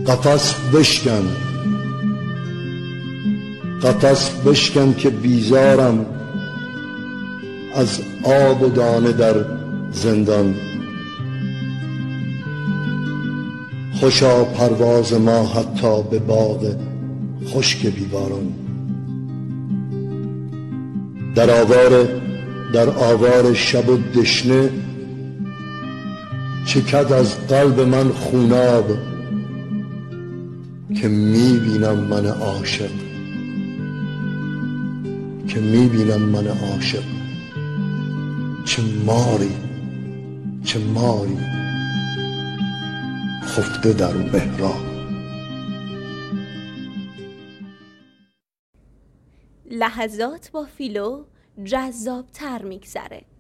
قفس بشکن، قفس بشکن که بیزارم از آب و دانه در زندان. خوشا پرواز ما حتی به باغ خشک بیباران. در آوار شب و دشنه چکد از قلب من خوناب، که میبینم من عاشق، که میبینم من عاشق. چه ماری، چه ماری خفته در محراب. لحظات با فیلو جذاب‌تر میگذره.